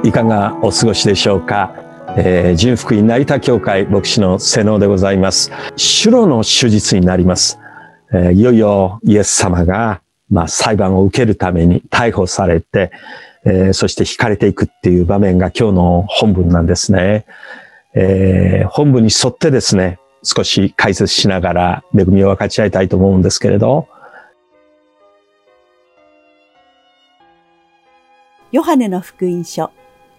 いかがお過ごしでしょうか。純福音成田教会牧師の瀬能でございます。主路の手術になります。いよいよイエス様が、裁判を受けるために逮捕されて、そして惹かれていくっていう場面が今日の本文なんですね。本文に沿ってですね、少し解説しながら恵みを分かち合いたいと思うんですけれど、 ヨハネの福音書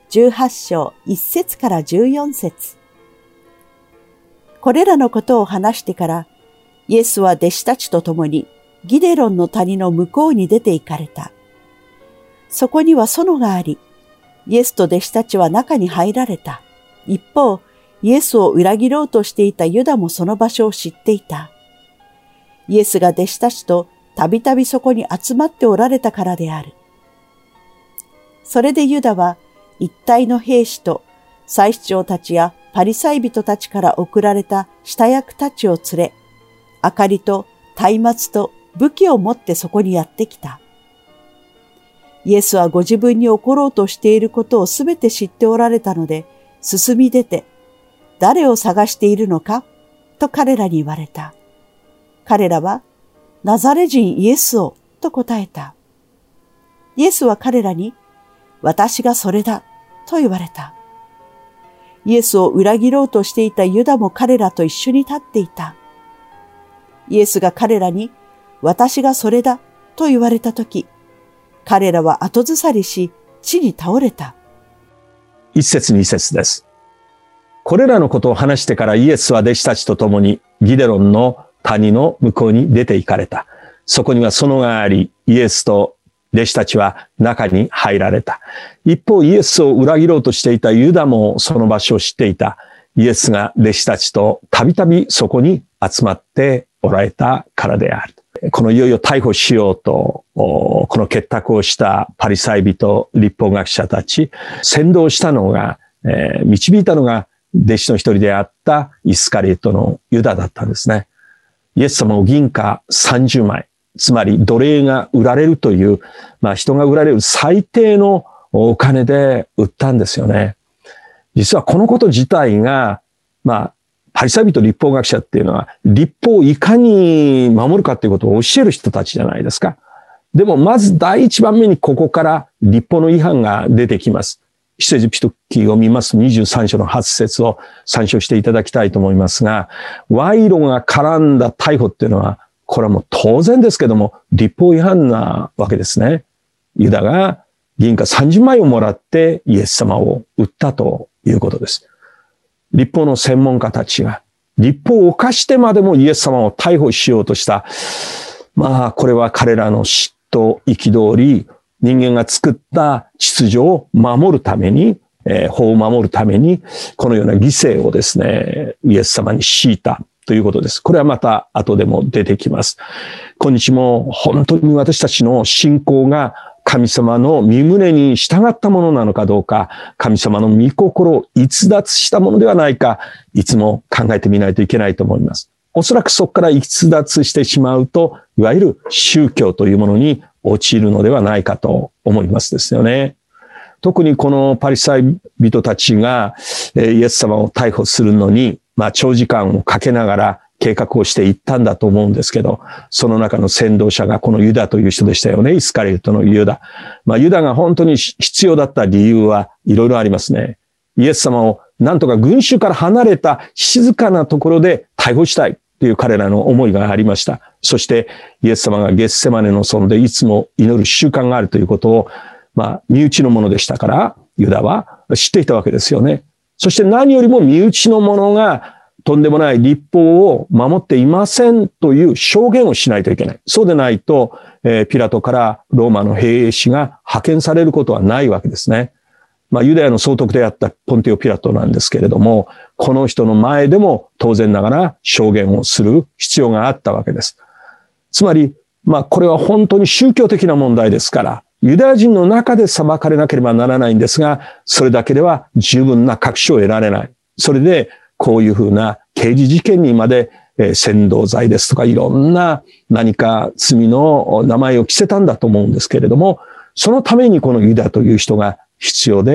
18章1節から14節。これらのことを話してから、イエスは弟子たちと共にギデロンの谷の向こうに出て行かれた。そこには園があり、イエスと弟子たちは中に入られた。一方、イエスを裏切ろうとしていたユダもその場所を知っていた。イエスが弟子たちとたびたびそこに集まっておられたからである。それでユダは一体の兵士と祭司長たちやパリサイ人たちから送られた下役たちを連れ、明かりと松明と武器を持ってそこにやってきた。イエスはご自分に起ころうとしていることをすべて知っておられたので、進み出て、誰を探しているのかと彼らに言われた。彼らは、ナザレ人イエスをと答えた。イエスは彼らに、私がそれだと言われた。イエスを裏切ろうとしていたユダも彼らと一緒に立っていた。イエスが彼らに、私がそれだと言われたとき、彼らは後ずさりし、地に倒れた。 一節二節です。これらのことを話してからイエスは弟子たちと共にギデロンの谷の向こうに出て行かれた。そこには園があり、イエスと弟子たちは中に入られた。一方、イエスを裏切ろうとしていたユダもその場所を知っていた。イエスが弟子たちとたびたびそこに集まっておられたからである。このいよいよ逮捕しようと、この結託をしたパリサイ人、律法学者たち、先導したのが、導いたのが弟子の一人であったイスカリオトのユダだったんですね。イエス様を銀貨30枚、つまり奴隷が売られるという、人が売られる最低のお金で売ったんですよね。実はこのこと自体が、パリサイ人律法学者っていうのは、律法をいかに守るかっていうことを教える人たちじゃないですか。でも、まず第一番目にここから律法の違反が出てきます。出エジプト記を見ますと23章の8節を参照していただきたいと思いますが、賄賂が絡んだ逮捕っていうのは、これはもう当然ですけども、律法違反なわけですね。ユダが銀貨30枚をもらってイエス様を売ったということです。律法の専門家たちが律法を犯してまでもイエス様を逮捕しようとした。これは彼らの嫉妬、憤り、人間が作った秩序を守るために、法を守るために、このような犠牲をですね、イエス様に強いたということです。これはまた後でも出てきます。今日も本当に私たちの信仰が神様の御胸に従ったものなのかどうか、神様の御心を逸脱したものではないか、いつも考えてみないといけないと思います。おそらくそこから逸脱してしまうと、いわゆる宗教というものに陥るのではないかと思いますですよね。特にこのパリサイ人たちがイエス様を逮捕するのに、長時間をかけながら計画をしていったんだと思うんですけど、その中の先導者がこのユダという人でしたよね。イスカリオトのユダ。ユダが本当に必要だった理由はいろいろありますね。イエス様をなんとか群衆から離れた静かなところで逮捕したいという彼らの思いがありました。そしてイエス様がゲッセマネの園でいつも祈る習慣があるということを、身内のものでしたから、ユダは知っていたわけですよね。そして何よりも身内の者がとんでもない律法を守っていませんという証言をしないといけない。そうでないと、ピラトからローマの兵士が派遣されることはないわけですね。ユダヤの総督であったポンテオ・ピラトなんですけれども、この人の前でも当然ながら証言をする必要があったわけです。つまり、これは本当に宗教的な問題ですから、ユダヤ人の中で裁かれなければならないんですが、それだけでは十分な確証を得られない。それで、こういうふうな刑事事件にまで扇動罪ですとかいろんな何か罪の名前を着せたんだと思うんですけれども、そのためにこのユダという人が必要で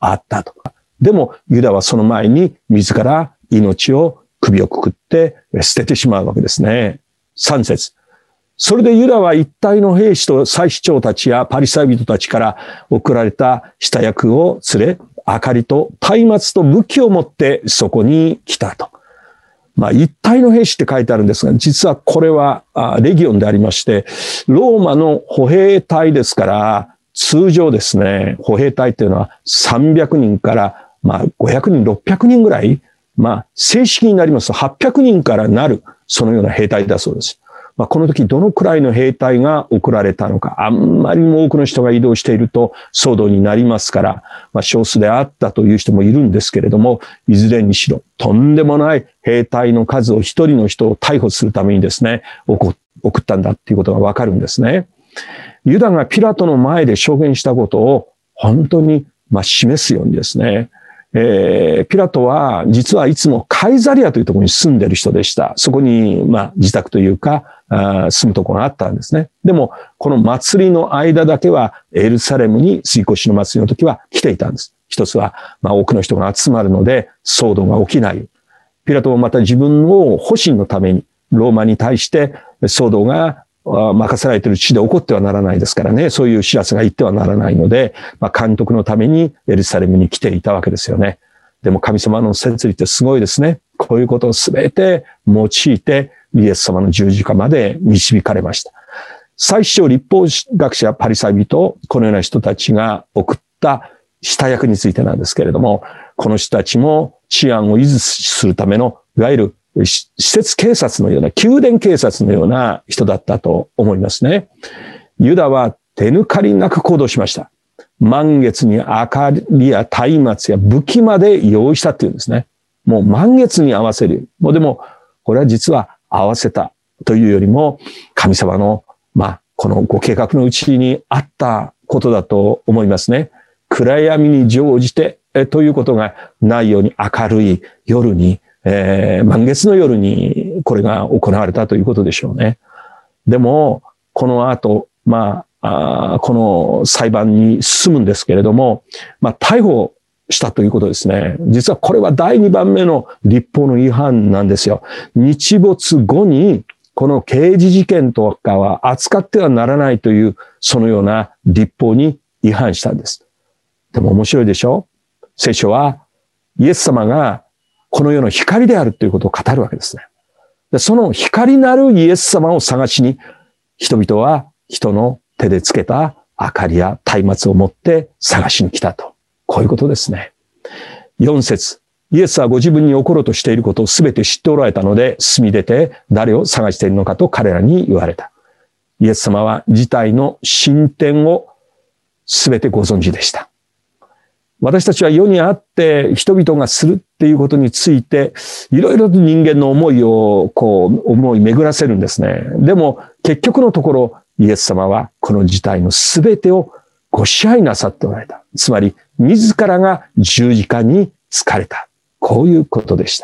あったと。でもユダはその前に自ら首をくくって捨ててしまうわけですね。3節。それでユダは一体の兵士と祭司長たちやパリサイ人たちから送られた下役を連れ、明かりと松明と武器を持ってそこに来たと。一体の兵士って書いてあるんですが、実はこれはレギオンでありまして、ローマの歩兵隊ですから、通常ですね、歩兵隊っていうのは300人から500人、600人ぐらい、正式になりますと800人からなる、そのような兵隊だそうです。この時どのくらいの兵隊が送られたのか、あんまりにも多くの人が移動していると騒動になりますから、少数であったという人もいるんですけれども、いずれにしろとんでもない兵隊の数を一人の人を逮捕するためにですね、送ったんだっていうことがわかるんですね。ユダがピラトの前で証言したことを本当に示すようにですね、ピラトは実はいつもカイザリアというところに住んでいる人でした。そこに自宅というか住むところがあったんですね。でもこの祭りの間だけはエルサレムに杉越の祭りの時は来ていたんです。一つは多くの人が集まるので騒動が起きない。ピラトはまた自分の保身のためにローマに対して騒動が任せられている地で起こってはならないですからね。そういう知らせが言ってはならないので、監督のためにエルサレムに来ていたわけですよね。でも神様の摂理ってすごいですね。こういうことをすべて用いてイエス様の十字架まで導かれました。祭司長、立法学者、パリサイ人、このような人たちが送った下役についてなんですけれども、この人たちも治安を維持するための、いわゆる施設警察のような、宮殿警察のような人だったと思いますね。ユダは手抜かりなく行動しました。満月に明かりや松明や武器まで用意したっていうんですね。もう満月に合わせる。でも、これは実は合わせたというよりも、神様の、このご計画のうちにあったことだと思いますね。暗闇に乗じて、ということがないように明るい夜に、満月の夜にこれが行われたということでしょうね。でも、この後、この裁判に進むんですけれども、逮捕したということですね。実はこれは第2番目の律法の違反なんですよ。日没後に、この刑事事件とかは扱ってはならないという、そのような律法に違反したんです。でも面白いでしょ？聖書は、イエス様がこの世の光であるということを語るわけですね。で、その光なるイエス様を探しに、人々は人の手でつけた明かりや松明を持って探しに来たと。こういうことですね。4節。イエスはご自分に起ころうとしていることをすべて知っておられたので、進み出て誰を探しているのかと彼らに言われた。イエス様は事態の進展をすべてご存知でした。私たちは世にあって人々がするっていうことについていろいろと人間の思いを思い巡らせるんですね。でも結局のところイエス様はこの事態のすべてをご支配なさっておられた。つまり自らが十字架につかれた。こういうことでした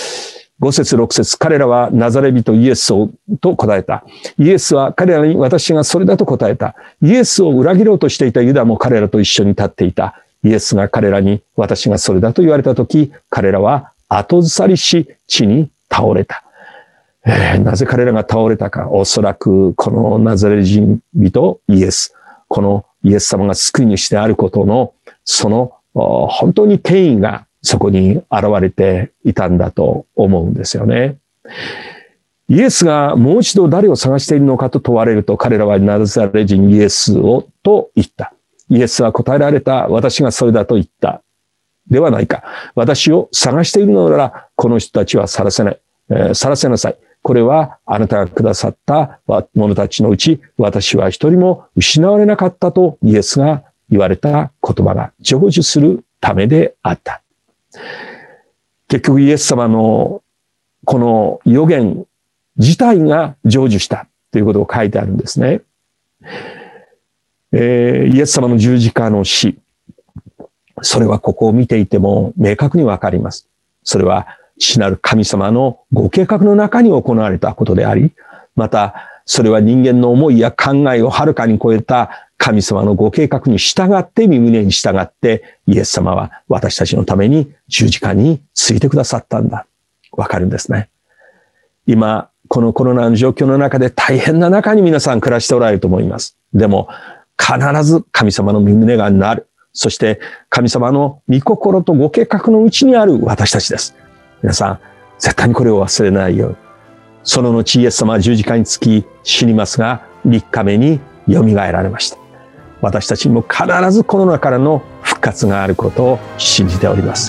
。5節6節彼らはナザレ人イエスをと答えた。イエスは彼らに私がそれだと答えた。イエスを裏切ろうとしていたユダも彼らと一緒に立っていた。イエスが彼らに私がそれだと言われたとき、彼らは後ずさりし地に倒れた。なぜ彼らが倒れたか。おそらくこのナザレ人人イエス。このイエス様が救い主であることの、その本当に権威がそこに現れていたんだと思うんですよね。イエスがもう一度誰を探しているのかと問われると、彼らはナザレ人イエスをと言った。イエスは答えられた。私がそれだと言った。ではないか。私を探しているのなら、この人たちは晒せなさい。これはあなたがくださった者たちのうち、私は一人も失われなかったとイエスが言われた言葉が成就するためであった。結局イエス様のこの予言自体が成就したということを書いてあるんですね。イエス様の十字架の死。それはここを見ていても明確にわかります。それは父なる神様のご計画の中に行われたことであり、またそれは人間の思いや考えをはるかに超えた神様のご計画に従って、御胸に従って、イエス様は私たちのために十字架についてくださったんだ。わかるんですね。今、このコロナの状況の中で大変な中に皆さん暮らしておられると思います。でも、必ず神様の御胸がなる。そして神様の御心とご計画のうちにある私たちです。皆さん、絶対にこれを忘れないように。その後、イエス様は十字架につき死にますが、3日目によみがえられました。私たちにも必ずコロナからの復活があることを信じております。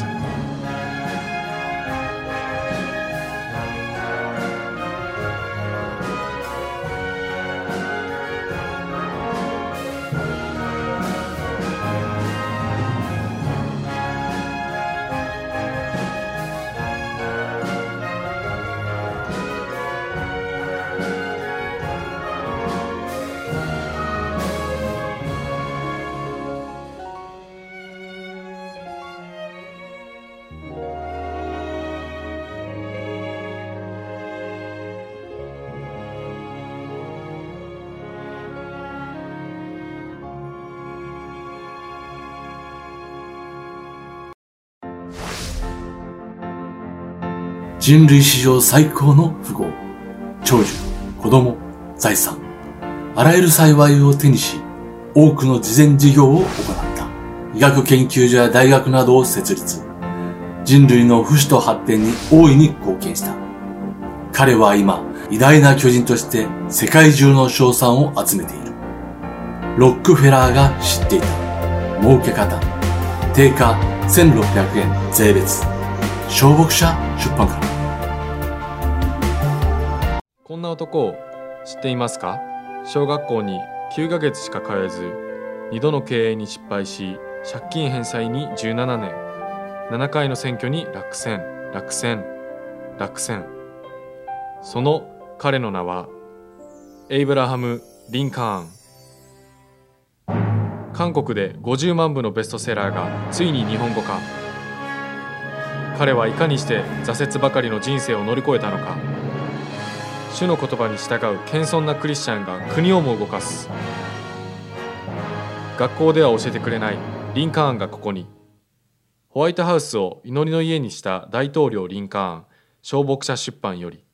人類史上最高の富豪、長寿、子供、財産、あらゆる幸いを手にし、多くの慈善事業を行った。医学研究所や大学などを設立。人類の不死と発展に大いに貢献した。彼は今、偉大な巨人として世界中の称賛を集めている。ロックフェラーが知っていた。儲け方。定価1600円税別。小牧者出版から。 こんな男を知っていますか？小学校に9ヶ月しか通えず、2度の経営に失敗し、借金返済に17年、7回の選挙に落選。その彼の名は、エイブラハム・リンカーン。韓国で50万部のベストセラーがついに日本語化。彼はいかにして挫折ばかりの人生を乗り越えたのか。主の言葉に従う謙遜なクリスチャンが国をも動かす。学校では教えてくれないリンカーンがここに。ホワイトハウスを祈りの家にした大統領リンカーン、小牧者出版より。